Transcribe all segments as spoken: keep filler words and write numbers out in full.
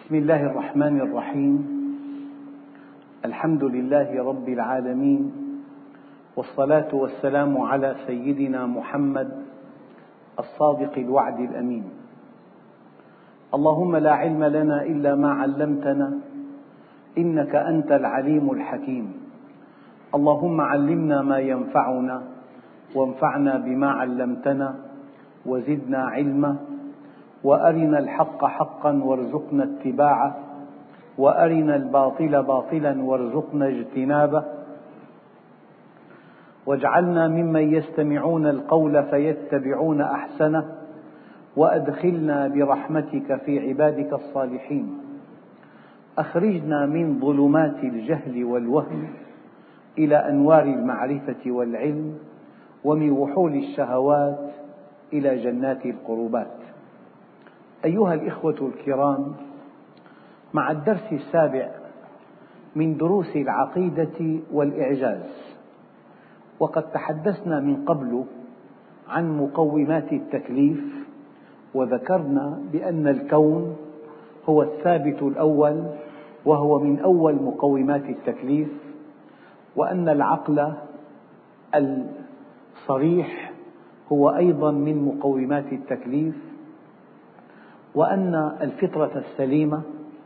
بسم الله الرحمن الرحيم. الحمد لله رب العالمين، والصلاة والسلام على سيدنا محمد الصادق الوعد الأمين. اللهم لا علم لنا إلا ما علمتنا إنك أنت العليم الحكيم. اللهم علمنا ما ينفعنا وانفعنا بما علمتنا وزدنا علما، وأرنا الحق حقا وارزقنا اتباعه، وأرنا الباطل باطلا وارزقنا اجتنابه، واجعلنا ممن يستمعون القول فيتبعون أحسنه، وأدخلنا برحمتك في عبادك الصالحين. أخرجنا من ظلمات الجهل والوهم إلى أنوار المعرفة والعلم، ومن وحول الشهوات إلى جنات القربات. أيها الإخوة الكرام، مع الدرس السابع من دروس العقيدة والإعجاز، وقد تحدثنا من قبل عن مقومات التكليف، وذكرنا بأن الكون هو الثابت الأول وهو من أول مقومات التكليف، وأن العقل الصريح هو أيضا من مقومات التكليف، وأن الفطرة السليمة،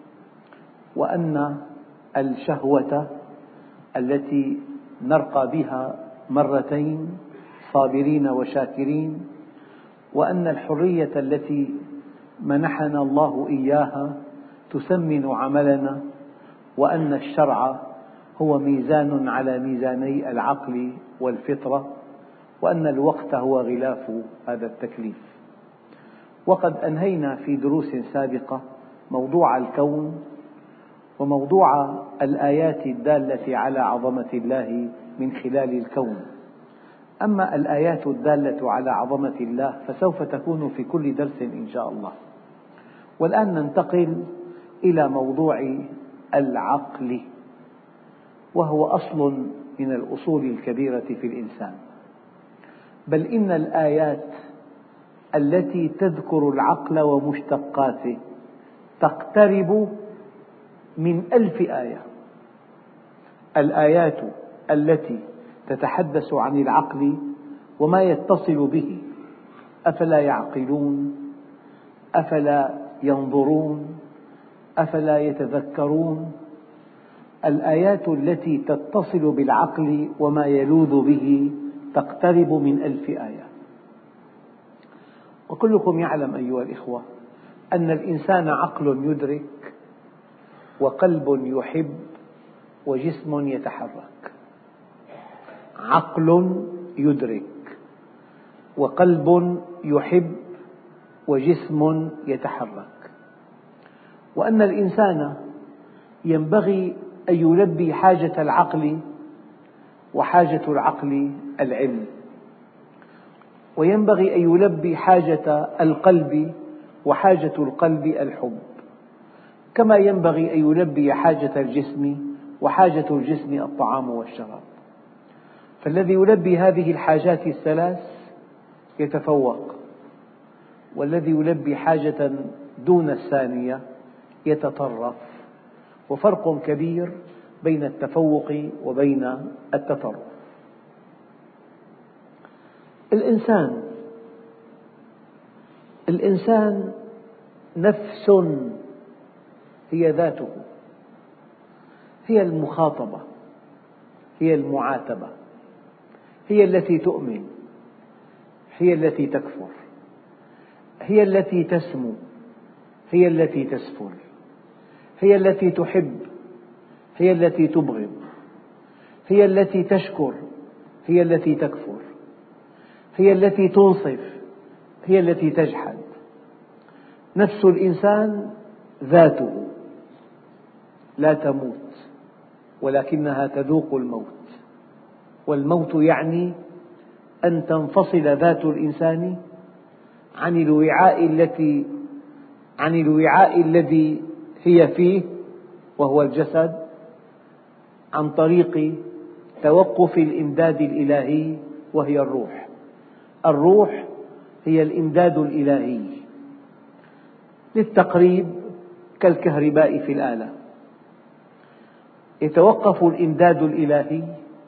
وأن الشهوة التي نرقى بها مرتين صابرين وشاكرين، وأن الحرية التي منحنا الله إياها تثمن عملنا، وأن الشرع هو ميزان على ميزاني العقل والفطرة، وأن الوقت هو غلاف هذا التكليف. وقد أنهينا في دروس سابقة موضوع الكون وموضوع الآيات الدالة على عظمة الله من خلال الكون. أما الآيات الدالة على عظمة الله فسوف تكون في كل درس إن شاء الله. والآن ننتقل إلى موضوع العقل، وهو أصل من الأصول الكبيرة في الإنسان، بل إن الآيات التي تذكر العقل ومشتقاته تقترب من ألف آية. الآيات التي تتحدث عن العقل وما يتصل به، أفلا يعقلون، أفلا ينظرون، أفلا يتذكرون. الآيات التي تتصل بالعقل وما يلوذ به تقترب من ألف آية. وكلكم يعلم أيها الإخوة أن الإنسان عقل يدرك، وقلب يحب، وجسم يتحرك. عقل يدرك، وقلب يحب، وجسم يتحرك. وأن الإنسان ينبغي أن يلبي حاجة العقل، وحاجة العقل العلم، وينبغي أن يلبي حاجة القلب، وحاجة القلب الحب، كما ينبغي أن يلبي حاجة الجسم، وحاجة الجسم الطعام والشراب. فالذي يلبي هذه الحاجات الثلاث يتفوق، والذي يلبي حاجة دون الثانية يتطرف. وفرق كبير بين التفوق وبين التطرف. الإنسان الإنسان نفس هي ذاته، هي المخاطبة، هي المعاتبة، هي التي تؤمن، هي التي تكفر، هي التي تسمو، هي التي تسفل، هي التي تحب، هي التي تبغض، هي التي تشكر، هي التي تكفر، هي التي تنصف، هي التي تجحد. نفس الإنسان ذاته لا تموت، ولكنها تذوق الموت. والموت يعني أن تنفصل ذات الإنسان عن الوعاء التي عن الوعاء الذي هي فيه، وهو الجسد، عن طريق توقف الإمداد الإلهي، وهي الروح. الروح هي الإمداد الإلهي. للتقريب كالكهرباء في الآلة، يتوقف الإمداد الإلهي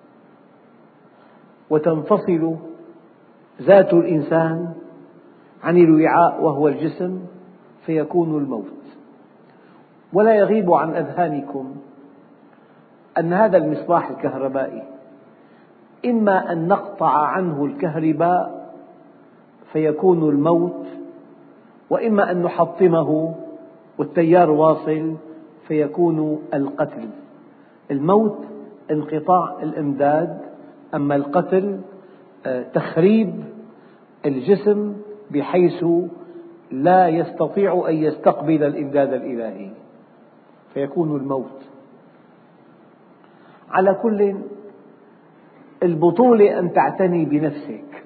وتنفصل ذات الإنسان عن الوعاء وهو الجسم فيكون الموت. ولا يغيب عن أذهانكم أن هذا المصباح الكهربائي إما أن نقطع عنه الكهرباء فيكون الموت، وإما أن نحطمه والتيار واصل فيكون القتل. الموت انقطاع الإمداد، أما القتل تخريب الجسم بحيث لا يستطيع أن يستقبل الإمداد الإلهي فيكون الموت. على كل، البطولة أن تعتني بنفسك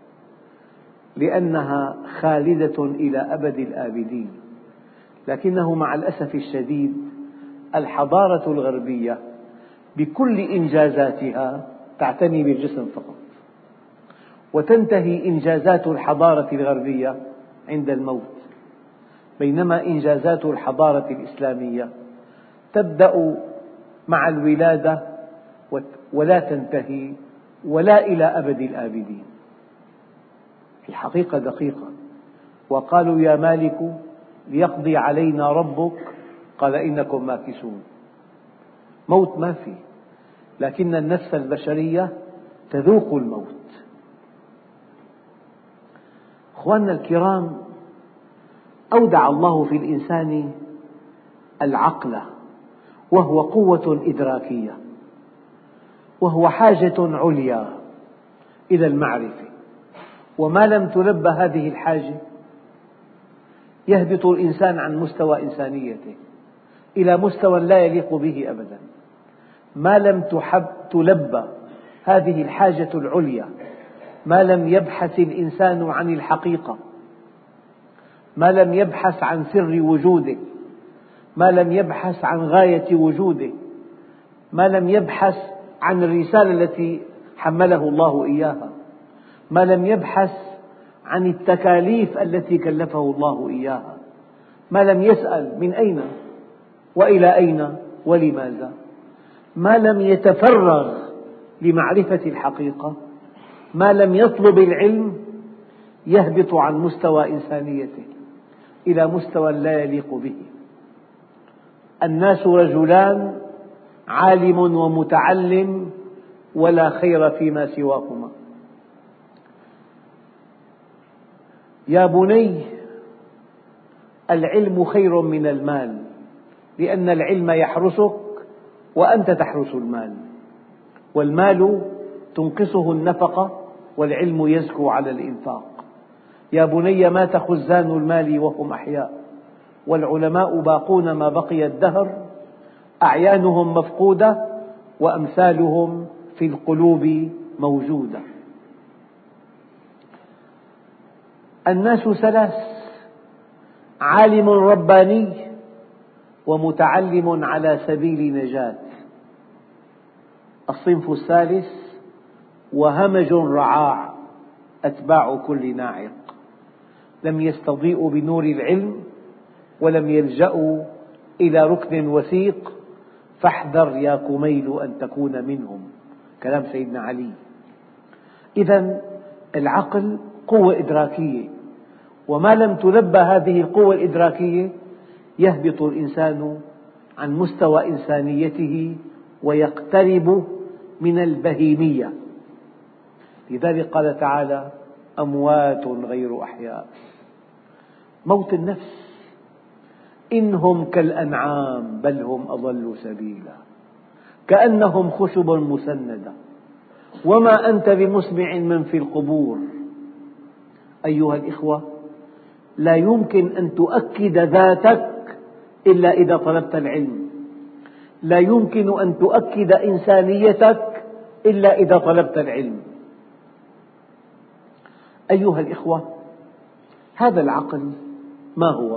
لأنها خالدة إلى أبد الآبدين، لكنه مع الأسف الشديد الحضارة الغربية بكل إنجازاتها تعتني بالجسم فقط، وتنتهي إنجازات الحضارة الغربية عند الموت، بينما إنجازات الحضارة الإسلامية تبدأ مع الولادة ولا تنتهي ولا إلى أبد الآبدين. الحقيقة دقيقة. وقالوا يا مالك ليقضي علينا ربك قال إنكم ماكثون. موت ما في، لكن النفس البشرية تذوق الموت. أخواننا الكرام، أودع الله في الإنسان العقل، وهو قوة إدراكية، وهو حاجة عليا إلى المعرفة، وما لم تلبى هذه الحاجة يهبط الإنسان عن مستوى إنسانيته إلى مستوى لا يليق به أبدا. ما لم تحب تلبى هذه الحاجة العليا، ما لم يبحث الإنسان عن الحقيقة، ما لم يبحث عن سر وجوده، ما لم يبحث عن غاية وجوده، ما لم يبحث عن الرسالة التي حمله الله إياها، ما لم يبحث عن التكاليف التي كلفه الله إياها، ما لم يسأل من أين وإلى أين ولماذا، ما لم يتفرغ لمعرفة الحقيقة، ما لم يطلب العلم، يهبط عن مستوى إنسانيته إلى مستوى لا يليق به. الناس رجلان، عالم ومتعلم، ولا خير فيما سواهما. يا بني العلم خير من المال، لأن العلم يحرسك وأنت تحرس المال، والمال تنقصه النفقة والعلم يزكو على الإنفاق. يا بني مات خزان المال وهم أحياء، والعلماء باقون ما بقي الدهر، أعيانهم مفقودة وأمثالهم في القلوب موجودة. الناس ثلاث: عالم رباني، ومتعلم على سبيل نجاة. الصنف الثالث: وهمج رعاع، أتباع كل ناعق، لم يستضيئوا بنور العلم ولم يلجأوا إلى ركن وثيق، فاحذر يا كميل أن تكون منهم. كلام سيدنا علي. إذن العقل قوة إدراكية، وما لم تلبى هذه القوة الإدراكية يهبط الإنسان عن مستوى إنسانيته ويقترب من البهيمية. لذلك قال تعالى: أموات غير أحياء. موت النفس. إنهم كالأنعام بل هم أضل سبيلا، كأنهم خشب مسندة، وما أنت بمسمع من في القبور. أيها الإخوة، لا يمكن أن تؤكد ذاتك إلا إذا طلبت العلم، لا يمكن أن تؤكد إنسانيتك إلا إذا طلبت العلم. أيها الإخوة، هذا العقل ما هو؟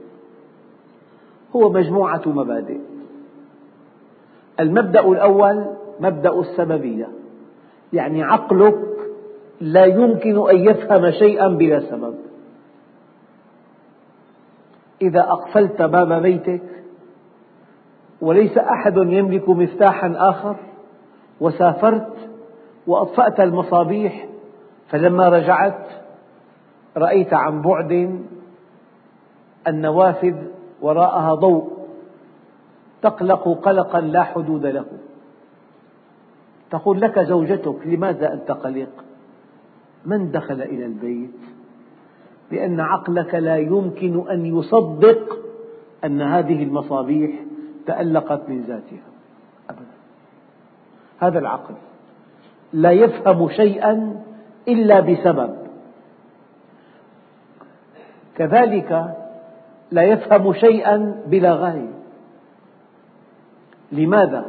هو مجموعة مبادئ. المبدأ الأول مبدأ السببية، يعني عقلك لا يمكن أن يفهم شيئا بلا سبب. إذا أقفلت باب بيتك وليس أحد يملك مفتاحا آخر، وسافرت وأطفأت المصابيح، فلما رجعت رأيت عن بعد النوافذ وراءها ضوء تقلق قلقا لا حدود له، تقول لك زوجتك: لماذا أنت قلق؟ من دخل إلى البيت؟ لأن عقلك لا يمكن أن يصدق أن هذه المصابيح تألقت من ذاتها أبدا. هذا العقل لا يفهم شيئا إلا بسبب، كذلك لا يفهم شيئا بلا غاية. لماذا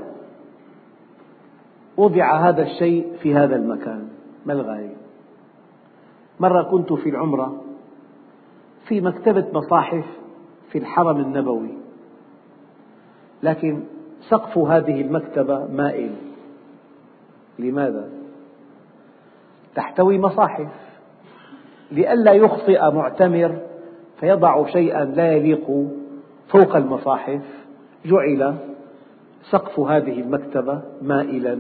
وضع هذا الشيء في هذا المكان؟ ما الغاية؟ مرة كنت في العمرة في مكتبة مصاحف في الحرم النبوي، لكن سقف هذه المكتبة مائل. لماذا؟ تحتوي مصاحف، لئلا يخطئ معتمر فيضع شيئا لا يليق فوق المصاحف جعل سقف هذه المكتبة مائلا.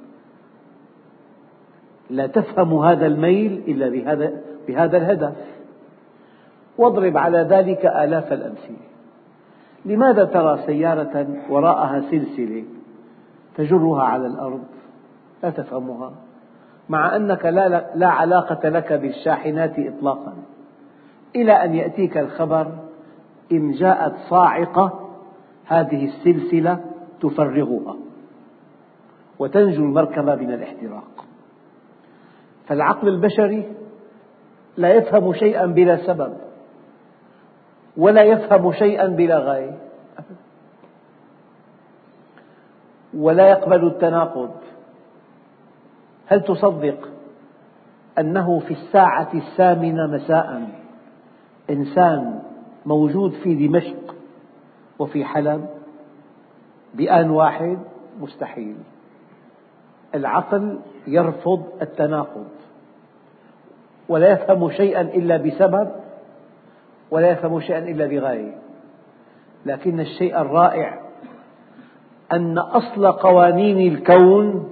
لا تفهم هذا الميل إلا بهذا, بهذا الهدف، واضرب على ذلك آلاف الأمثلة. لماذا ترى سيارة وراءها سلسلة تجرها على الأرض؟ لا تفهمها، مع أنك لا, لا علاقة لك بالشاحنات إطلاقا، إلى أن يأتيك الخبر: إن جاءت صاعقة هذه السلسلة تفرغها وتنجو المركبة من الاحتراق. فالعقل البشري لا يفهم شيئا بلا سبب، ولا يفهم شيئا بلا غاية، ولا يقبل التناقض. هل تصدق أنه في الساعة الثامنة مساء إنسان موجود في دمشق وفي حلب بآن واحد؟ مستحيل. العقل يرفض التناقض، ولا يفهم شيئا إلا بسبب، ولا يفهم شيئا إلا بغاية. لكن الشيء الرائع أن أصل قوانين الكون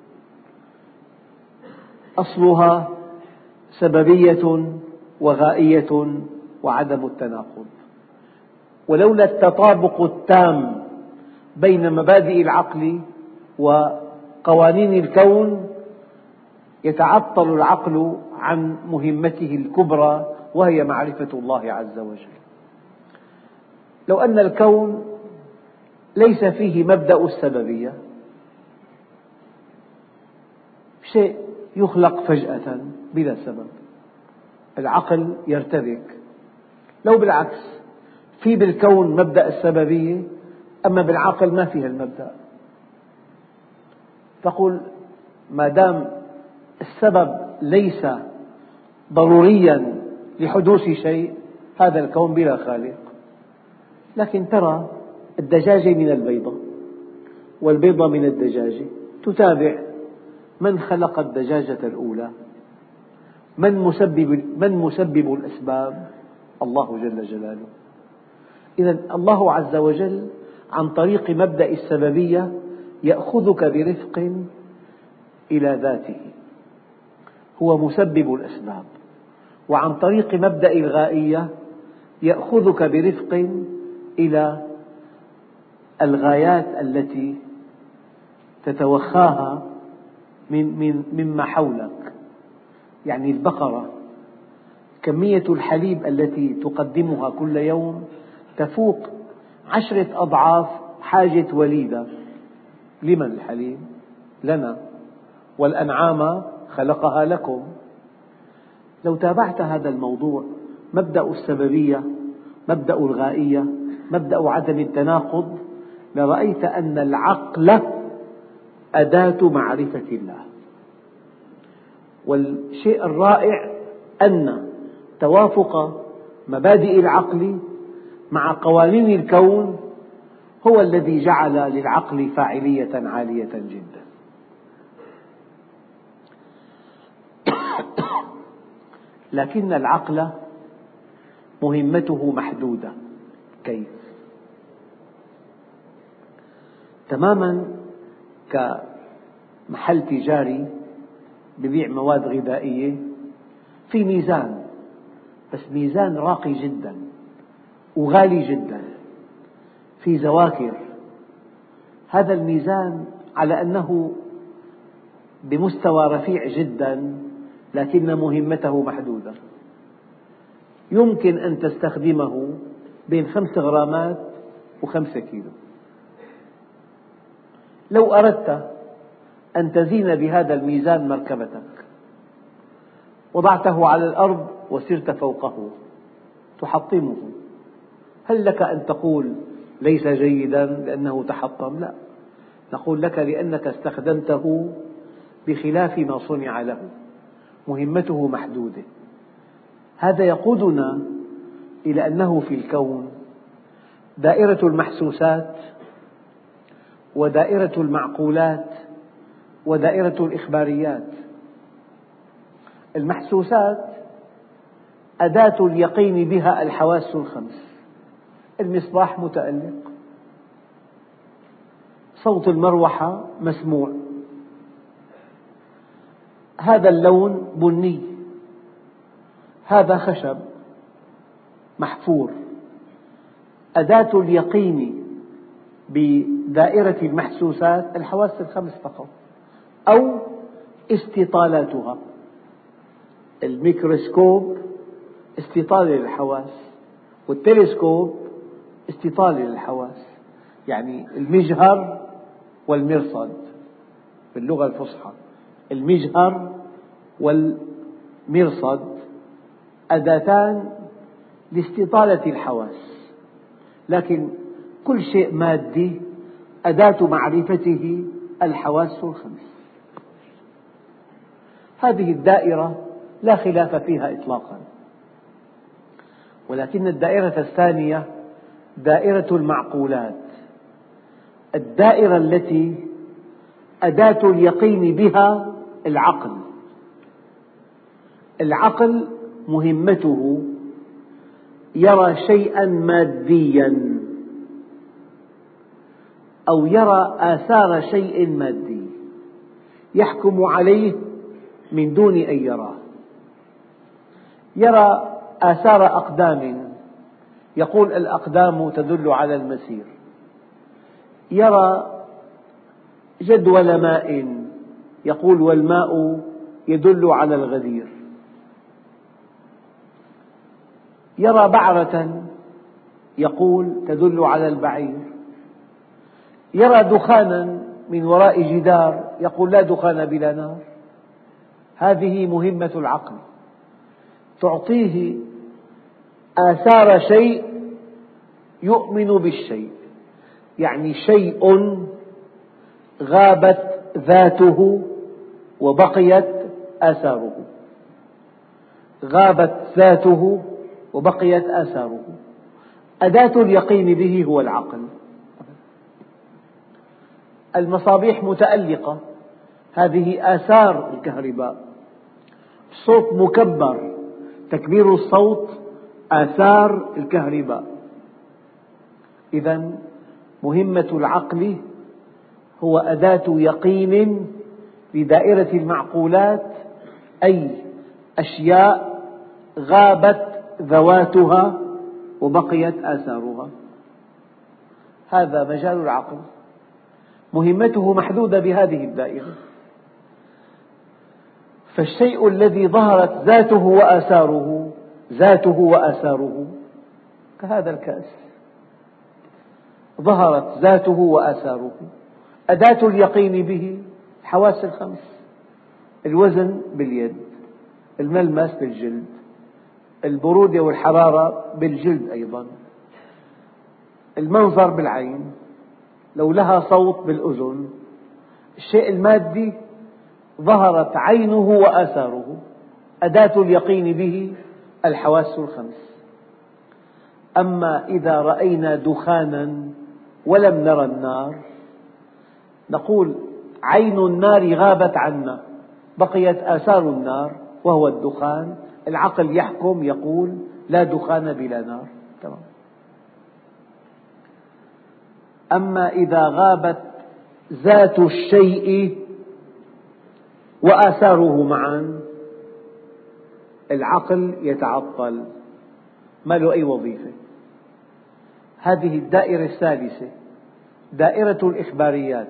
أصلها سببية وغائية وعدم التناقض. ولولا التطابق التام بين مبادئ العقل وقوانين الكون يتعطل العقل عن مهمته الكبرى، وهي معرفة الله عز وجل. لو أن الكون ليس فيه مبدأ السببية، شيء يخلق فجأة بلا سبب، العقل يرتبك. لو بالعكس في بالكون مبدأ السببية، أما بالعقل ما فيها المبدأ، تقول ما دام السبب ليس ضروريا لحدوث شيء، هذا الكون بلا خالق. لكن ترى الدجاجة من البيضة والبيضة من الدجاجة، تتابع من خلق الدجاجة الأولى، من مسبب, من مسبب الأسباب؟ الله جل جلاله. إذن الله عز وجل عن طريق مبدأ السببية يأخذك برفق إلى ذاته، هو مسبب الأسباب، وعن طريق مبدأ الغائية يأخذك برفق إلى الغايات التي تتوخاها من من مما حولك. يعني البقرة كمية الحليب التي تقدمها كل يوم تفوق عشرة أضعاف حاجة وليدة. لمن الحليب؟ لنا، والأنعام خلقها لكم. لو تابعت هذا الموضوع، مبدأ السببية، مبدأ الغائية، مبدأ عدم التناقض، لرأيت أن العقل أداة معرفة الله. والشيء الرائع أن توافق مبادئ العقل مع قوانين الكون هو الذي جعل للعقل فاعلية عالية جدا. لكن العقل مهمته محدودة، كيف؟ تماما كمحل تجاري ببيع مواد غذائية في ميزان، بس ميزان راقي جدا وغالي جدا، في زواكر. هذا الميزان على أنه بمستوى رفيع جدا، لكن مهمته محدودة. يمكن أن تستخدمه بين خمس غرامات وخمسة كيلو. لو أردت أن تزين بهذا الميزان مركبتك، وضعته على الأرض وسرت فوقه تحطمه، هل لك أن تقول ليس جيدا لأنه تحطم؟ لا، نقول لك لأنك استخدمته بخلاف ما صنع له، مهمته محدودة. هذا يقودنا إلى أنه في الكون دائرة المحسوسات ودائرة المعقولات ودائرة الإخباريات. المحسوسات أداة اليقين بها الحواس الخمس. المصباح متألق، صوت المروحة مسموع، هذا اللون بني، هذا خشب محفور. أداة اليقين بدائرة المحسوسات الحواس الخمس فقط، أو استطالاتها. الميكروسكوب استطالة للحواس، والتلسكوب استطالة للحواس، يعني المجهر والمرصد باللغة الفصحى. المجهر والمرصد أداتان لاستطالة الحواس، لكن كل شيء مادي أداة معرفته الحواس الخمس. هذه الدائرة لا خلاف فيها إطلاقا، ولكن الدائرة الثانية دائرة المعقولات، الدائرة التي أداة اليقين بها العقل. العقل مهمته يرى شيئا ماديا أو يرى آثار شيء مادي، يحكم عليه من دون أن يراه. يرى آثار أقدام، يقول الأقدام تدل على المسير. يرى جدول ماء، يقول والماء يدل على الغدير. يرى بعرة، يقول تدل على البعير. يرى دخانا من وراء جدار، يقول لا دخان بلا نار. هذه مهمة العقل، تعطيه آثار شيء يؤمن بالشيء، يعني شيء غابت ذاته وبقيت آثاره. غابت ذاته وبقيت آثاره. أداة اليقين به هو العقل. المصابيح متألقة، هذه آثار الكهرباء. الصوت مكبر، تكبير الصوت آثار الكهرباء. إذن مهمة العقل هو أداة يقين لدائرة المعقولات، أي أشياء غابت ذواتها وبقيت آثارها. هذا مجال العقل، مهمته محدودة بهذه الدائرة. فالشيء الذي ظهرت ذاته وآثاره ذاته وآثاره كهذا الكأس، ظهرت ذاته وآثاره. أداة اليقين به الحواس الخمس: الوزن باليد، الملمس بالجلد، البرودة والحرارة بالجلد أيضا، المنظر بالعين، لو لها صوت بالأذن. الشيء المادي ظهرت عينه وآثاره، أداة اليقين به الحواس الخمس. أما إذا رأينا دخانا ولم نرى النار، نقول عين النار غابت عنا، بقيت آثار النار وهو الدخان. العقل يحكم، يقول لا دخان بلا نار. تمام. أما إذا غابت ذات الشيء وآثاره معا العقل يتعطل، ما له أي وظيفة. هذه الدائرة الثالثة دائرة الإخباريات.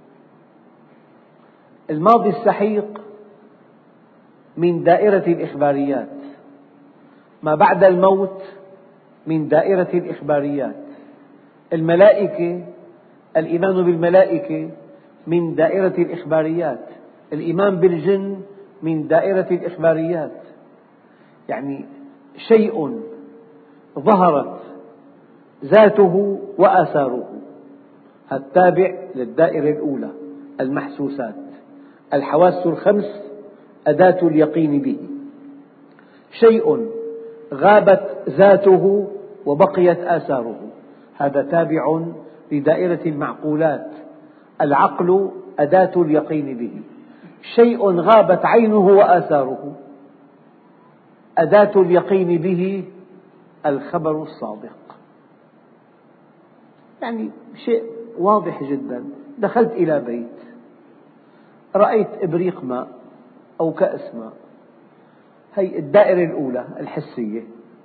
الماضي السحيق من دائرة الإخباريات، ما بعد الموت من دائرة الإخباريات، الملائكة، الإيمان بالملائكة من دائرة الإخباريات، الإيمان بالجن من دائرة الإخباريات. يعني شيء ظهرت ذاته وآثاره، التابع للدائرة الأولى المحسوسات، الحواس الخمس أداة اليقين به. شيء غابت ذاته وبقيت آثاره، هذا تابع لدائرة المعقولات، العقل أداة اليقين به. شيء غابت عينه وآثاره، أداة اليقين به الخبر الصادق. يعني شيء واضح جدا. دخلت إلى بيت، رأيت إبريق ماء أو كأس ماء، هي الدائرة الأولى الحسية.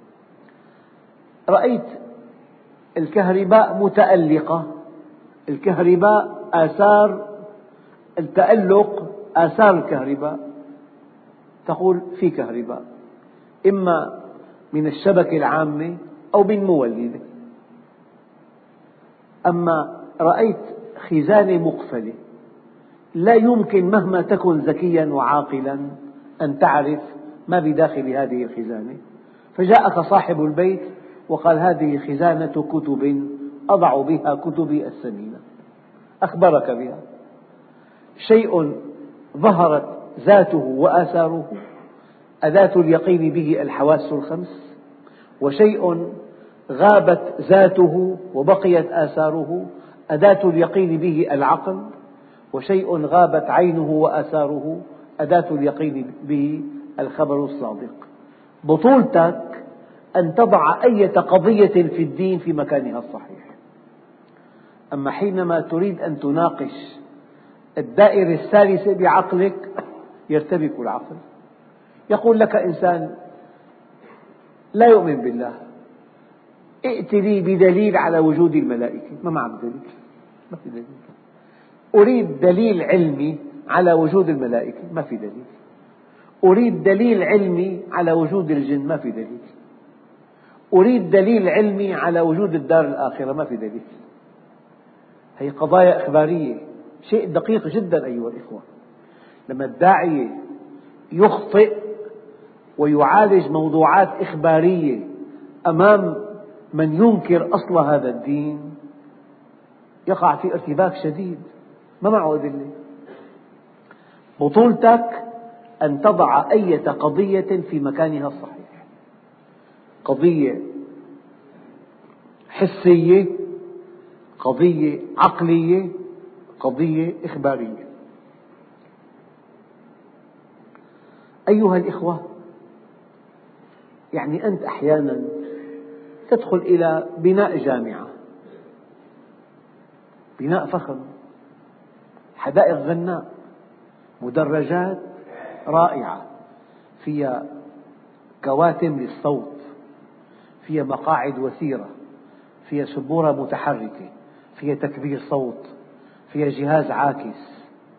رأيت الكهرباء متألقة، الكهرباء آثار التألق، آثار الكهرباء، تقول في كهرباء إما من الشبكة العامة أو من مولدة. أما رأيت خزانة مقفلة، لا يمكن مهما تكن ذكيا وعاقلا أن تعرف ما بداخل هذه الخزانة، فجاءك صاحب البيت وقال هذه خزانة كتب أضع بها كتبي الثمينة، أخبرك بها. شيء ظهرت ذاته وآثاره، أداة اليقين به الحواس الخمس. وشيء غابت ذاته وبقيت آثاره، أداة اليقين به العقل. وشيء غابت عينه وآثاره، أداة اليقين به الخبر الصادق. بطولتك أن تضع أي قضية في الدين في مكانها الصحيح. أما حينما تريد أن تناقش الدائرة الثالثة بعقلك يرتبك العقل. يقول لك إنسان لا يؤمن بالله، ائت لي بدليل على وجود الملائكة، ما معك دليل، ما في دليل. أريد دليل علمي على وجود الملائكة، ما في دليل. أريد دليل علمي على وجود الجن، ما في دليل. أريد دليل علمي على وجود الدار الآخرة، ما في دليل. هي قضايا إخبارية، شيء دقيق جدا أيها الإخوة. لما الداعية يخطئ ويعالج موضوعات إخبارية أمام من ينكر أصل هذا الدين يقع في ارتباك شديد، ما معه أدلة. بطولتك أن تضع أي قضية في مكانها الصحيح، قضية حسية، قضية عقلية، قضية إخبارية. أيها الإخوة، يعني أنت أحيانا تدخل إلى بناء جامعة، بناء فخم، حدائق غناء، مدرجات رائعة، فيها كواتم للصوت، فيها مقاعد وثيرة، فيها سبورة متحركة، فيها تكبير صوت، فيها جهاز عاكس،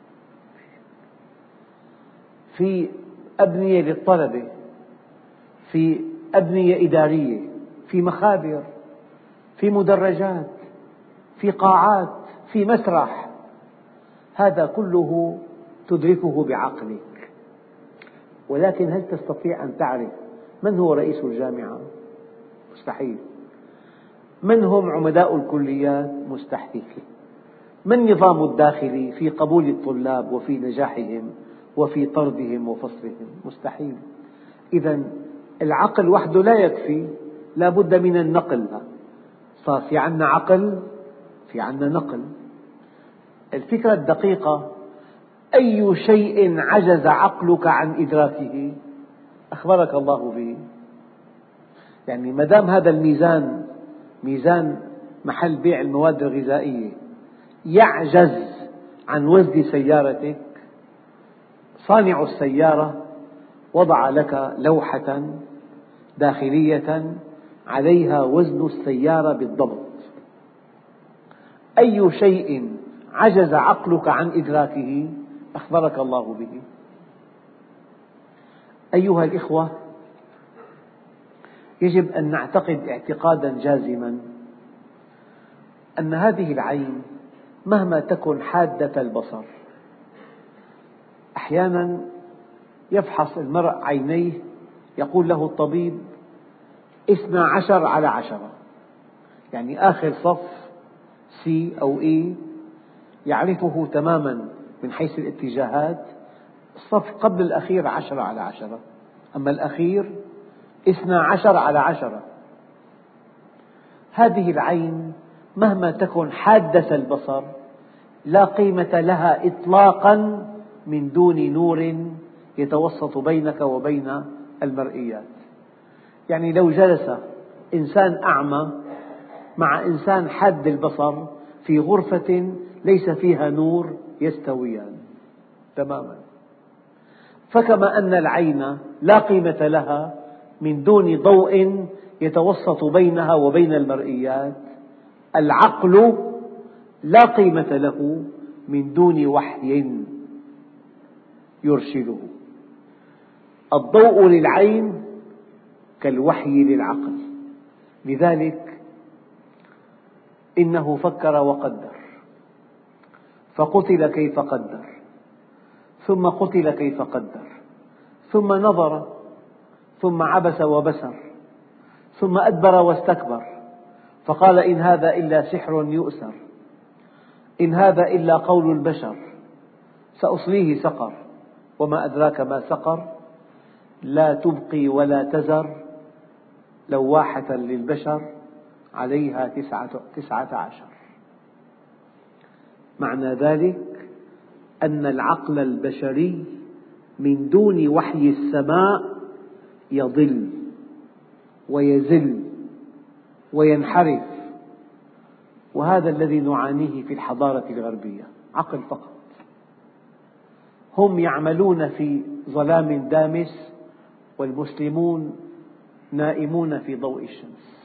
في أبنية للطلبة، في أبنية إدارية، في مخابر، في مدرجات، في قاعات، في مسرح. هذا كله تدركه بعقلك، ولكن هل تستطيع أن تعرف من هو رئيس الجامعة؟ مستحيل. من هم عمداء الكليات؟ مستحيل. ما النظام الداخلي في قبول الطلاب وفي نجاحهم وفي طردهم وفصلهم؟ مستحيل. إذا العقل وحده لا يكفي، لا بد من النقل. صار في عنا عقل، في عنا نقل. الفكرة الدقيقة: أي شيء عجز عقلك عن إدراكه أخبرك الله به. يعني ما دام هذا الميزان ميزان محل بيع المواد الغذائية يعجز عن وزن سيارتك، صانع السيارة وضع لك لوحة داخلية عليها وزن السيارة بالضبط. أي شيء عجز عقلك عن إدراكه أخبرك الله به. أيها الإخوة، يجب أن نعتقد اعتقادا جازما أن هذه العين مهما تكن حادة البصر، أحيانا يفحص المرء عينيه يقول له الطبيب اثنا عشر على عشرة، يعني آخر صف سي أو إي يعرفه تماما من حيث الاتجاهات، الصف قبل الأخير عشرة على عشرة، أما الأخير اثنا عشر على عشرة. هذه العين مهما تكن حادة البصر لا قيمة لها إطلاقا من دون نور يتوسط بينك وبين المرئيات. يعني لو جلس إنسان أعمى مع إنسان حاد البصر في غرفة ليس فيها نور يستويان تماما. فكما أن العين لا قيمة لها من دون ضوء يتوسط بينها وبين المرئيات، العقل لا قيمة له من دون وحي يرشده. الضوء للعين كالوحي للعقل. لذلك إنه فكر وقدر، فقتل كيف قدر، ثم قتل كيف قدر، ثم نظر، ثم عبس وبسر، ثم أدبر واستكبر، فقال إن هذا إلا سحر يؤثر، إن هذا إلا قول البشر، سأصليه سقر، وما أدراك ما سقر، لا تبقي ولا تذر، لواحة للبشر عليها تسعة عشر. معنى ذلك أن العقل البشري من دون وحي السماء يضل ويزل وينحرف، وهذا الذي نعانيه في الحضارة الغربية، عقل فقط. هم يعملون في ظلام دامس والمسلمون نائمون في ضوء الشمس.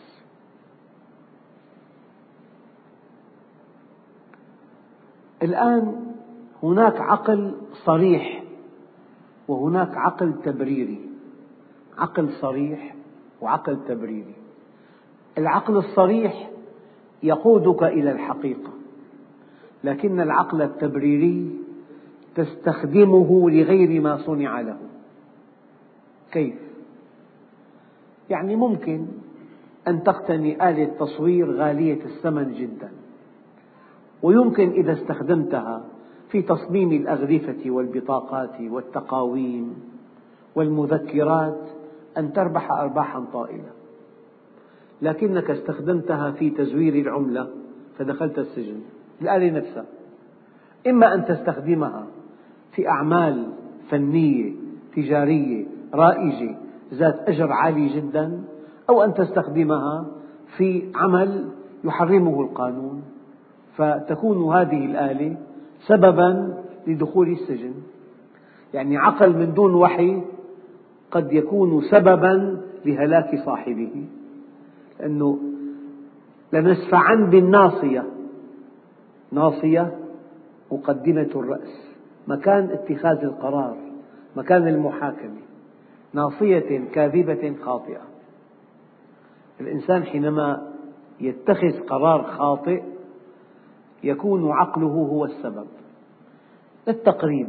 الآن هناك عقل صريح وهناك عقل تبريري، عقل صريح وعقل تبريري. العقل الصريح يقودك إلى الحقيقة، لكن العقل التبريري تستخدمه لغير ما صنع له. كيف؟ يعني ممكن أن تقتني آلة تصوير غالية الثمن جدا، ويمكن إذا استخدمتها في تصميم الأغرفة والبطاقات والتقاويم والمذكرات أن تربح أرباحا طائلة، لكنك استخدمتها في تزوير العملة فدخلت السجن. الآلة نفسها إما أن تستخدمها في أعمال فنية تجارية رائجة ذات أجر عالي جدا، أو أن تستخدمها في عمل يحرمه القانون، فتكون هذه الآلة سببا لدخول السجن. يعني عقل من دون وحي قد يكون سببا لهلاك صاحبه، لأنه لنسفعن بالناصية، ناصية مقدمة الرأس، مكان اتخاذ القرار، مكان المحاكمة، ناصية كاذبة خاطئة. الإنسان حينما يتخذ قرار خاطئ يكون عقله هو السبب. للتقريب،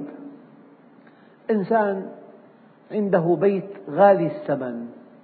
إنسان عنده بيت غالي الثمن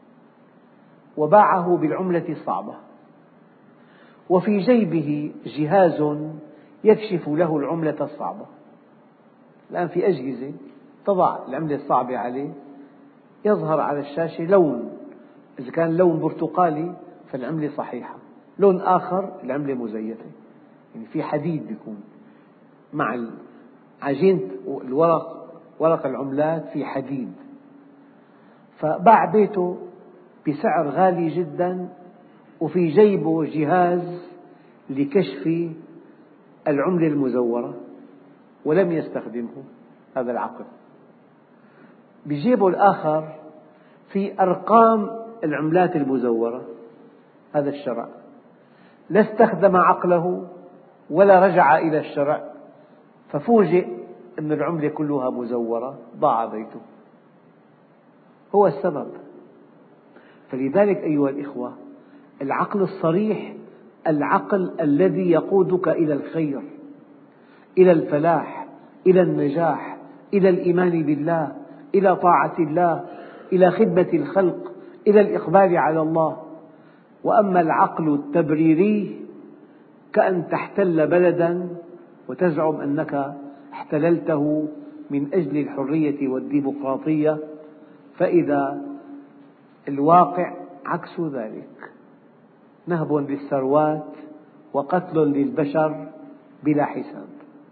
وباعه بالعملة الصعبة، وفي جيبه جهاز يكشف له العملة الصعبة. الآن في أجهزة تضع العملة الصعبة عليه، يظهر على الشاشة لون، إذا كان لون برتقالي فالعملة صحيحة، لون آخر العملة مزيفة. يعني في حديد بيكون مع عجينة الورق، ورق العملات في حديد. فباع بيته بسعر غالي جدا وفي جيبه جهاز لكشف العملة المزورة ولم يستخدمه، هذا العقل. بجيبه الآخر في أرقام العملات المزورة، هذا الشرع. لا استخدم عقله ولا رجع إلى الشرع، ففوجئ أن العملة كلها مزورة، ضاع بيته، هو السبب. فلذلك أيها الإخوة، العقل الصريح العقل الذي يقودك إلى الخير، إلى الفلاح، إلى النجاح، إلى الإيمان بالله، إلى طاعة الله، إلى خدمة الخلق، إلى الإقبال على الله. وأما العقل التبريري كأن تحتل بلدا وتزعم أنك احتللته من أجل الحرية والديمقراطية، فإذا الواقع عكس ذلك، نهب للثروات وقتل للبشر بلا حساب.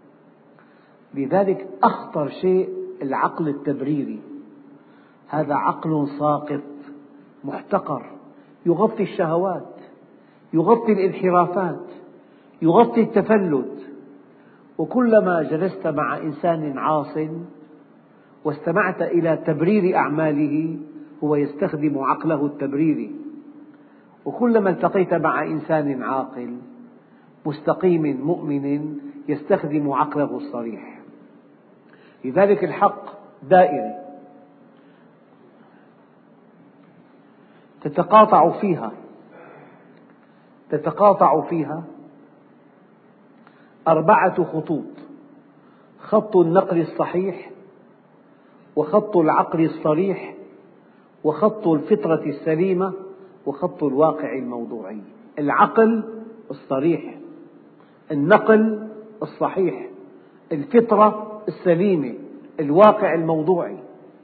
لذلك أخطر شيء العقل التبريري، هذا عقل ساقط محتقر، يغطي الشهوات، يغطي الانحرافات، يغطي التفلت. وكلما جلست مع إنسان عاصٍ واستمعت إلى تبرير أعماله، هو يستخدم عقله التبريري. وكلما التقيت مع إنسان عاقل مستقيم مؤمن يستخدم عقله الصريح. لذلك الحق دائرة تتقاطع فيها تتقاطع فيها أربعة خطوط: خط النقل الصحيح، وخط العقل الصريح، وخط الفطرة السليمة، وخط الواقع الموضوعي. العقل الصريح، النقل الصحيح، الفطرة السليمة، الواقع الموضوعي.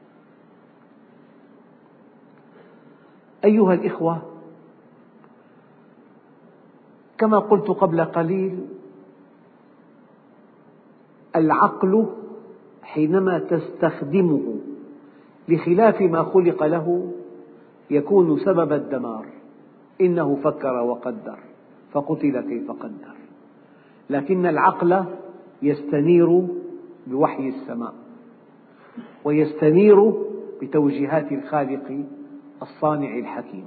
أيها الإخوة، كما قلت قبل قليل، العقل حينما تستخدمه بخلاف ما خلق له يكون سبب الدمار. إنه فكر وقدر فقتل كيف قدر. لكن العقل يستنير بوحي السماء، ويستنير بتوجيهات الخالق الصانع الحكيم.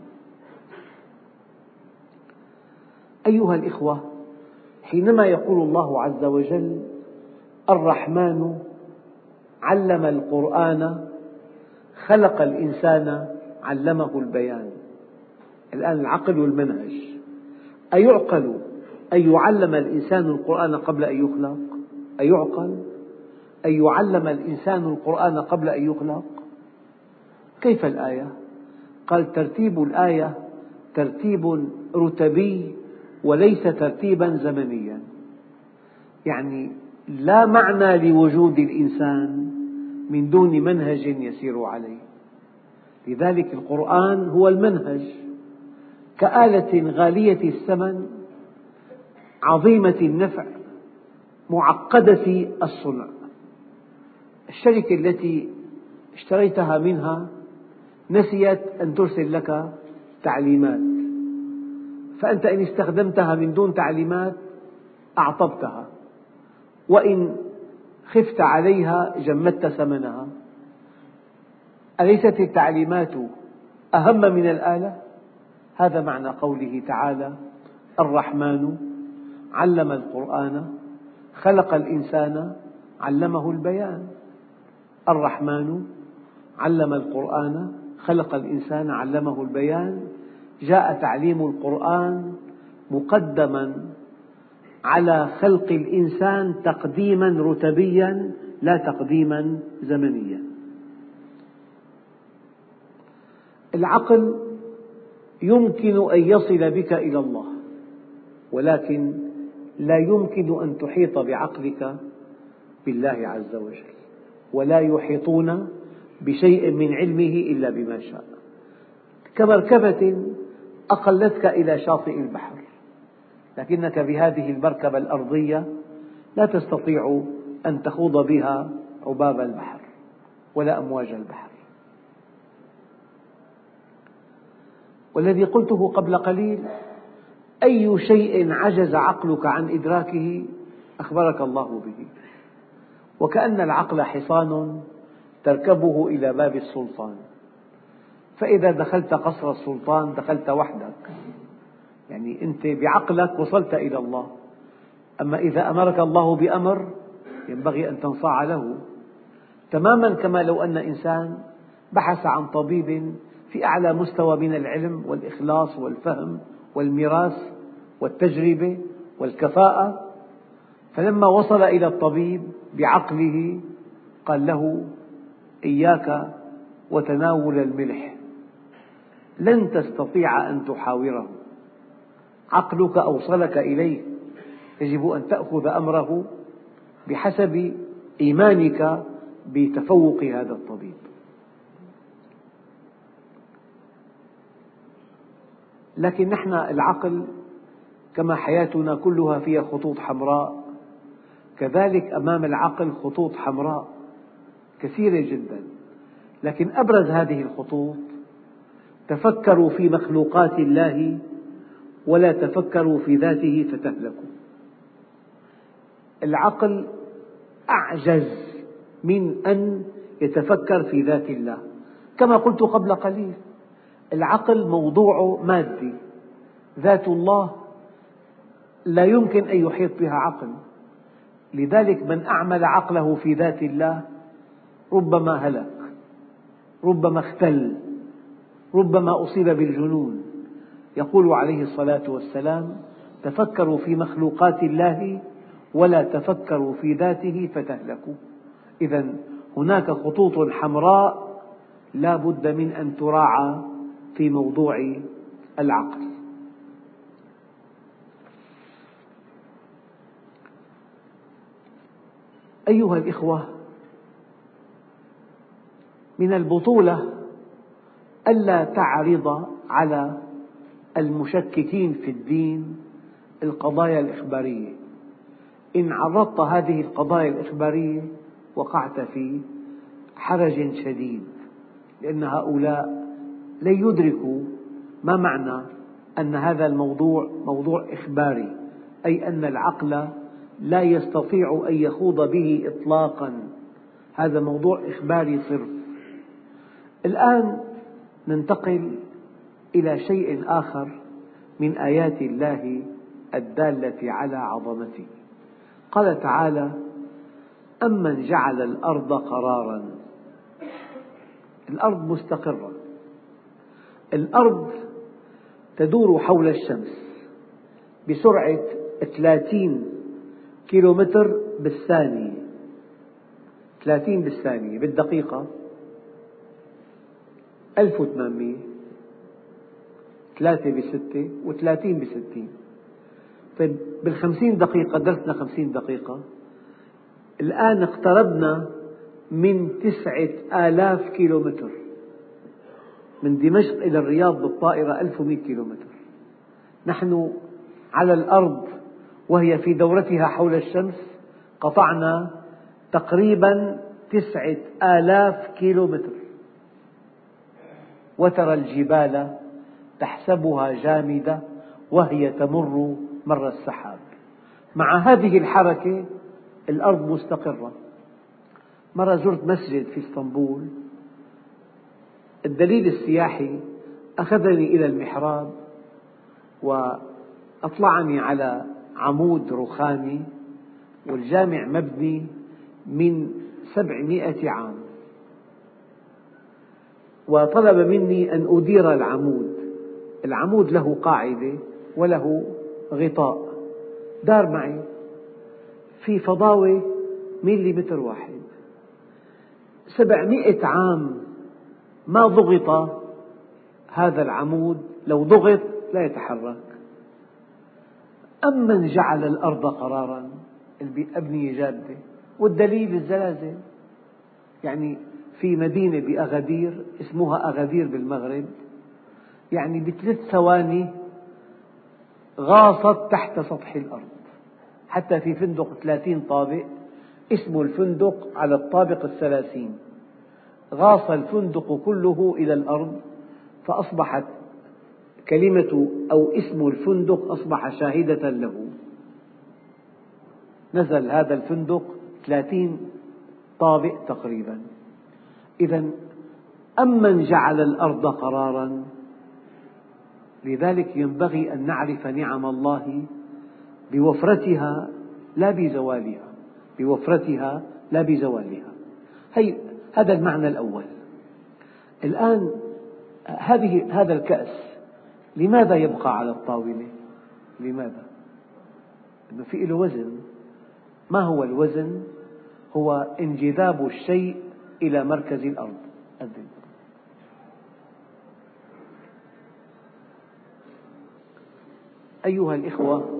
أيها الإخوة، حينما يقول الله عز وجل: الرحمن علم القرآن خلق الإنسان علمه البيان. الآن العقل والمنهج، أيعقل أن يعلم الإنسان القرآن قبل أن يخلق؟ أيعقل أن يعلم الإنسان القرآن قبل أن يخلق؟ كيف الآية؟ قال: ترتيب الآية ترتيب رتبي وليس ترتيبا زمنيا، يعني لا معنى لوجود الإنسان من دون منهج يسير عليه. لذلك القرآن هو المنهج، كآلة غالية الثمن عظيمة النفع معقدة الصنع. الشركة التي اشتريتها منها نسيت أن ترسل لك تعليمات، فأنت إن استخدمتها من دون تعليمات أعطبتها، وإن خفت عليها جمدت ثمنها. أليست التعليمات أهم من الآلة؟ هذا معنى قوله تعالى: الرحمن علم القرآن خلق الإنسان علمه البيان. الرحمن علم القرآن خلق الإنسان علمه البيان. جاء تعليم القرآن مقدما على خلق الإنسان تقديما رتبيا لا تقديما زمنيا. العقل يمكن أن يصل بك إلى الله، ولكن لا يمكن أن تحيط بعقلك بالله عز وجل، ولا يحيطون بشيء من علمه إلا بما شاء. كمركبة أقلتك إلى شاطئ البحر، لكنك بهذه المركبة الأرضية لا تستطيع أن تخوض بها عباب البحر ولا أمواج البحر. والذي قلته قبل قليل أي شيء عجز عقلك عن إدراكه أخبرك الله به، وكأن العقل حصان تركبه إلى باب السلطان، فإذا دخلت قصر السلطان دخلت وحدك، يعني أنت بعقلك وصلت إلى الله. أما إذا أمرك الله بأمر ينبغي أن تنصاع له، تماما كما لو أن إنسان بحث عن طبيب في أعلى مستوى من العلم والإخلاص والفهم والميراث والتجربة والكفاءة، فلما وصل إلى الطبيب بعقله قال له: إياك وتناول الملح، لن تستطيع أن تحاوره، عقلك أوصلك إليه، يجب أن تأخذ أمره بحسب إيمانك بتفوق هذا الطبيب. لكن نحن العقل كما حياتنا كلها فيها خطوط حمراء، كذلك أمام العقل خطوط حمراء كثيرة جدا، لكن أبرز هذه الخطوط: تفكروا في مخلوقات الله ولا تفكروا في ذاته فتهلكوا. العقل أعجز من أن يتفكر في ذات الله، كما قلت قبل قليل، العقل موضوعه مادي، ذات الله لا يمكن أن يحيط بها عقل، لذلك من أعمل عقله في ذات الله ربما هلك، ربما اختل، ربما أصيب بالجنون. يقول عليه الصلاة والسلام: تفكروا في مخلوقات الله ولا تفكروا في ذاته فتهلكوا. إذن هناك خطوط حمراء لا بد من أن تراعى في موضوع العقل. أيها الإخوة، من البطولة ألا تعرض على المشككين في الدين القضايا الإخبارية. إن عرضت هذه القضايا الإخبارية وقعت في حرج شديد، لأن هؤلاء لن يدركوا ما معنى أن هذا الموضوع موضوع إخباري، أي أن العقل لا يستطيع أن يخوض به إطلاقا، هذا موضوع إخباري صرف. الآن ننتقل إلى شيء آخر من آيات الله الدالة على عظمته. قال تعالى: أمن جعل الأرض قرارا. الأرض مستقرة، الأرض تدور حول الشمس بسرعة ثلاثين كيلومتر بالثانية، ثلاثين بالثانية، بالدقيقة ألف وثمانمئة، ثلاثة بستة وثلاثين بستين. طيب بالخمسين دقيقة درسنا خمسين دقيقة، الآن اقتربنا من تسعة آلاف كيلومتر، من دمشق إلى الرياض بالطائرة ألف ومئة كيلومتر. نحن على الأرض وهي في دورتها حول الشمس قطعنا تقريبا تسعة آلاف كيلومتر، وترى الجبال تحسبها جامدة وهي تمر مر السحاب. مع هذه الحركة الأرض مستقرة. مرة زرت مسجد في اسطنبول، الدليل السياحي أخذني إلى المحراب وأطلعني على عمود رخامي، والجامع مبني من سبعمئة عام، وطلب مني أن أدير العمود. العمود له قاعدة وله غطاء، دار معي في فضاوة ميليمتر واحد. سبعمئة عام ما ضغط هذا العمود، لو ضغط لا يتحرك. أمن جعل الأرض قرارا، الأبنية جادة، والدليل الزلازل. يعني في مدينة بأغادير اسمها أغادير بالمغرب، يعني بثلاث ثواني غاصت تحت سطح الأرض. حتى في فندق ثلاثين طابق اسمه الفندق على الطابق الثلاثين، غاص الفندق كله إلى الأرض، فأصبحت كلمة أو اسم الفندق أصبح شاهدة له. نزل هذا الفندق ثلاثين طابق تقريبا. إذا أمن جعل الأرض قرارا. لذلك ينبغي أن نعرف نعم الله بوفرتها لا بزوالها، بوفرتها لا بزوالها. هي هذا المعنى الأول. الآن هذه هذا الكأس لماذا يبقى على الطاولة؟ لماذا؟ لأنه في له وزن. ما هو الوزن؟ هو انجذاب الشيء إلى مركز الأرض. أيها الإخوة،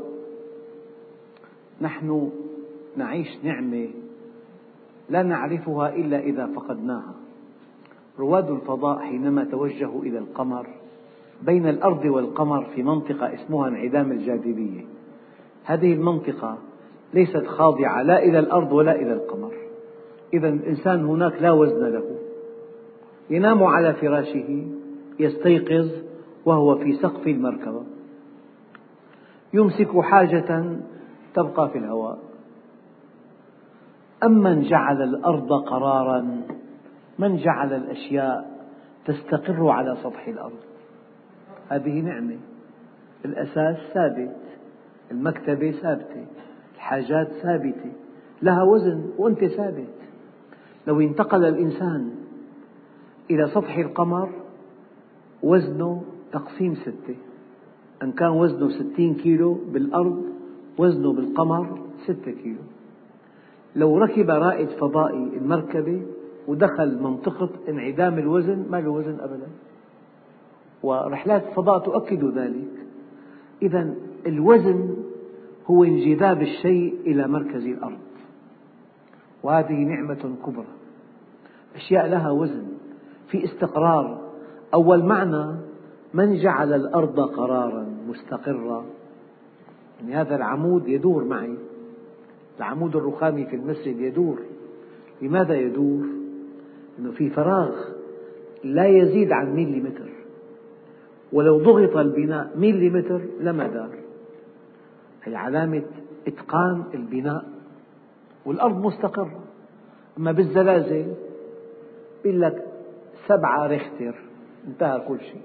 نحن نعيش نعمة لا نعرفها إلا إذا فقدناها. رواد الفضاء حينما توجهوا إلى القمر، بين الأرض والقمر في منطقة اسمها انعدام الجاذبية. هذه المنطقة ليست خاضعة لا إلى الأرض ولا إلى القمر. إذا الإنسان هناك لا وزن له، ينام على فراشه يستيقظ وهو في سقف المركبة، يمسك حاجة تبقى في الهواء. أمن جعل الأرض قرارا، من جعل الأشياء تستقر على سطح الأرض. هذه نعمة. الأساس ثابت، المكتبة ثابتة، الحاجات ثابتة لها وزن وأنت ثابت. لو انتقل الإنسان إلى سطح القمر وزنه تقسيم ستة، أن كان وزنه ستين كيلو بالأرض وزنه بالقمر ستة كيلو. لو ركب رائد فضائي المركبة ودخل منطقة انعدام الوزن ما له وزن أبدا، ورحلات الفضاء تؤكد ذلك. إذا الوزن هو انجذاب الشيء إلى مركز الأرض، وهذه نعمة كبرى. أشياء لها وزن، في استقرار. أول معنى من جعل الأرض قرارا مستقرا، يعني هذا العمود يدور معي، العمود الرخامي في المسجد يدور. لماذا يدور؟ لأنه في فراغ لا يزيد عن ميليمتر، ولو ضغط البناء ميليمتر لما دار. هي علامة إتقان البناء، والأرض مستقرة. أما بالزلازل يقول لك سبعة ريختر انتهى كل شيء.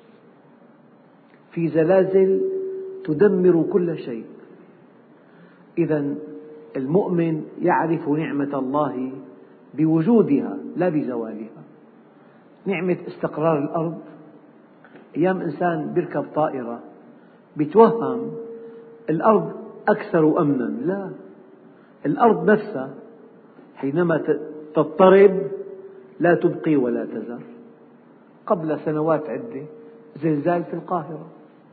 في زلازل تدمر كل شيء. إذا المؤمن يعرف نعمة الله بوجودها لا بزوالها. نعمة استقرار الأرض. أيام إنسان يركب طائرة يتوهم الأرض أكثر أمنا، لا، الأرض نفسها حينما تضطرب لا تبقي ولا تذر. قبل سنوات عدة زلزال في القاهرة،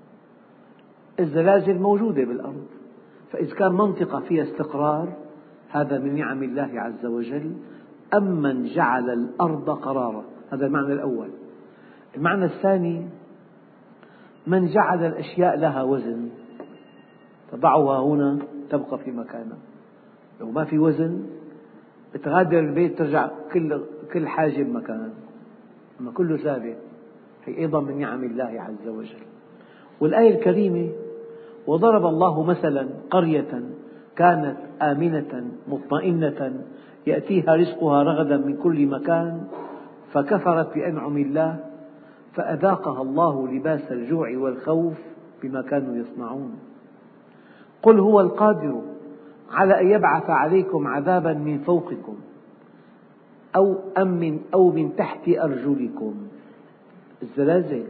الزلازل موجودة بالأرض. فإذا كان منطقة فيها استقرار هذا من نعم الله عز وجل. أمن جعل الأرض قرارا، هذا المعنى الأول. المعنى الثاني من جعل الأشياء لها وزن، تضعها هنا تبقى في مكانها. لو ما في وزن بتغادر البيت ترجع كل كل حاجة بمكانها، أما كله ثابت. هي أيضا من نعم الله عز وجل. والآية الكريمة وضرب الله مثلا قرية كانت آمنة مطمئنة يأتيها رزقها رغدا من كل مكان فكفرت بأنعم الله فأذاقها الله لباس الجوع والخوف بما كانوا يصنعون. قل هو القادر على أن يبعث عليكم عذابا من فوقكم أو أم من أو من تحت أرجلكم، الزلازل،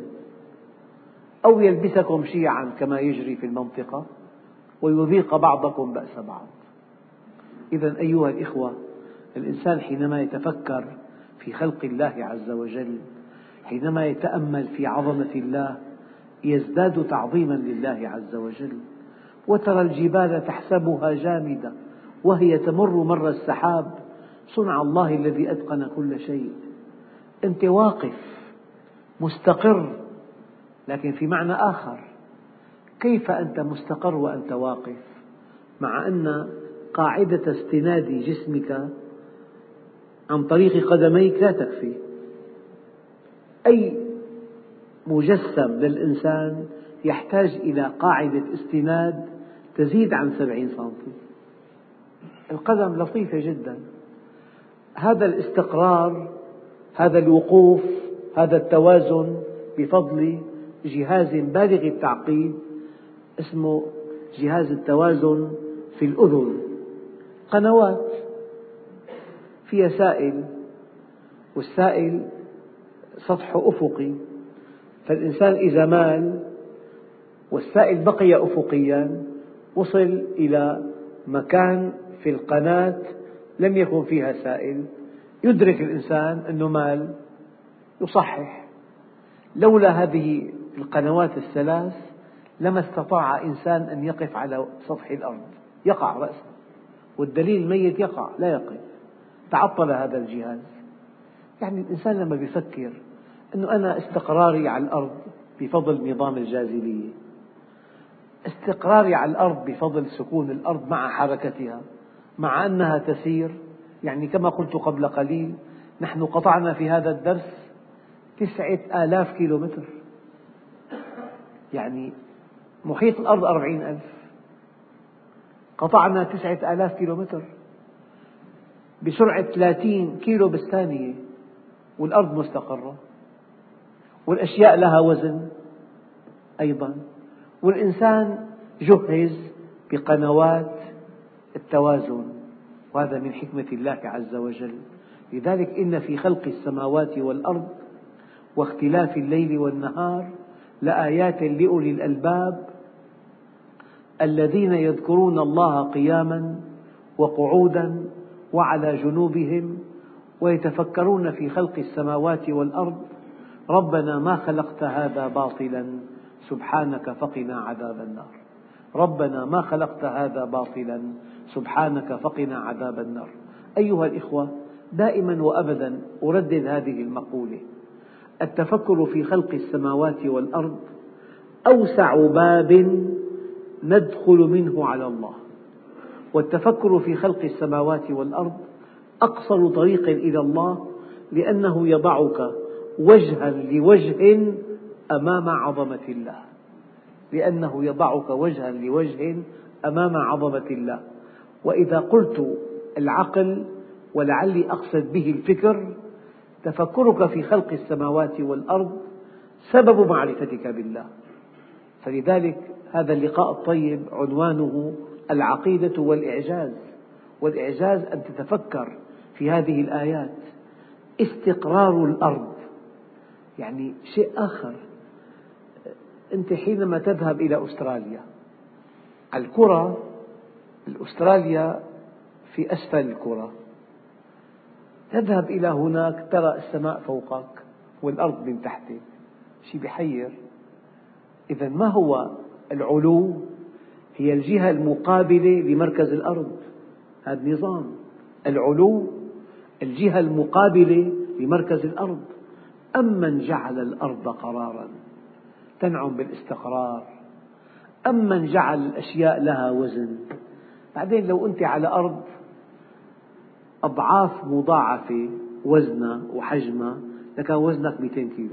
أو يلبسكم شيعا كما يجري في المنطقة ويذيق بعضكم بأس بعض. إذا أيها الإخوة، الإنسان حينما يتفكر في خلق الله عز وجل، حينما يتأمل في عظمة الله، يزداد تعظيما لله عز وجل. وترى الجبال تحسبها جامدة وهي تمر مر السحاب صنع الله الذي أتقن كل شيء. أنت واقف مستقر، لكن في معنى آخر. كيف أنت مستقر وأنت واقف مع أن قاعدة استناد جسمك عن طريق قدميك لا تكفي؟ أي مجسم للإنسان يحتاج إلى قاعدة استناد تزيد عن سبعين سنتي. القدم لطيفة جدا. هذا الاستقرار، هذا الوقوف، هذا التوازن بفضل جهاز بالغ التعقيد اسمه جهاز التوازن في الأذن. قنوات فيها سائل، والسائل سطحه أفقي، فالإنسان إذا مال والسائل بقي أفقيا وصل إلى مكان في القناة لم يكن فيها سائل، يدرك الإنسان أنه مال، يصحح. لولا هذه القنوات الثلاث لما استطاع إنسان أن يقف على سطح الأرض، يقع رأسه، والدليل الميت يقع لا يقف، تعطل هذا الجهاز. يعني الإنسان لما يفكر أنه أنا استقراري على الأرض بفضل نظام الجاذبية، استقراري على الأرض بفضل سكون الأرض مع حركتها، مع أنها تسير. يعني كما قلت قبل قليل، نحن قطعنا في هذا الدرس تسعة آلاف كيلو متر، يعني محيط الأرض أربعين ألف، قطعنا تسعة آلاف كيلو متر بسرعة ثلاثين كيلو بالثانية، والأرض مستقرة، والأشياء لها وزن أيضا، والإنسان جهز بقنوات التوازن، وهذا من حكمة الله عز وجل. لذلك إن في خلق السماوات والأرض واختلاف الليل والنهار لآيات لأولي الألباب الذين يذكرون الله قياما وقعودا وعلى جنوبهم ويتفكرون في خلق السماوات والأرض ربنا ما خلقت هذا باطلا سبحانك فقنا عذاب النار. ربنا ما خلقت هذا باطلا سبحانك فقنا عذاب النار. أيها الإخوة، دائما وأبدا أردد هذه المقولة: التفكر في خلق السماوات والأرض أوسع باب ندخل منه على الله، والتفكر في خلق السماوات والأرض أقصر طريق إلى الله، لأنه يضعك وجها لوجه أمام عظمة الله، لأنه يضعك وجها لوجه أمام عظمة الله. وإذا قلت العقل ولعلي أقصد به الفكر، تفكرك في خلق السماوات والأرض سبب معرفتك بالله. فلذلك هذا اللقاء الطيب عنوانه العقيدة والإعجاز، والإعجاز أن تتفكر في هذه الآيات. استقرار الأرض يعني شيء آخر. أنت حينما تذهب إلى أستراليا، الكرة أستراليا في أسفل الكرة، تذهب إلى هناك ترى السماء فوقك والأرض من تحتك، شيء بيحير. إذا ما هو العلو؟ هي الجهة المقابلة لمركز الأرض. هذا نظام العلو، الجهة المقابلة لمركز الأرض. أمن جعل الأرض قرارا تنعم بالاستقرار، أمن جعل الأشياء لها وزن. بعدين لو أنت على أرض أضعاف مضاعفة وزنها وحجمها لكان وزنك مئتين كيلو،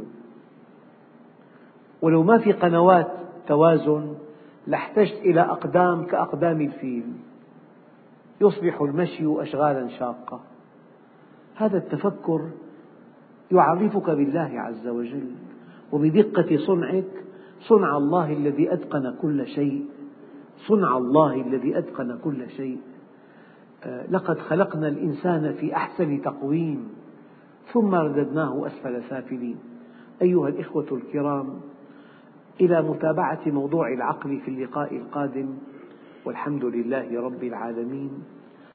ولو ما في قنوات توازن لاحتجت إلى أقدام كأقدام الفيل، يصبح المشي أشغالا شاقة. هذا التفكر يعرفك بالله عز وجل وبدقة صنعك، صنع الله الذي أتقن كل شيء، صنع الله الذي أتقن كل شيء. لقد خلقنا الإنسان في أحسن تقويم ثم رددناه أسفل سافلين. أيها الإخوة الكرام، إلى متابعة موضوع العقل في اللقاء القادم، والحمد لله رب العالمين.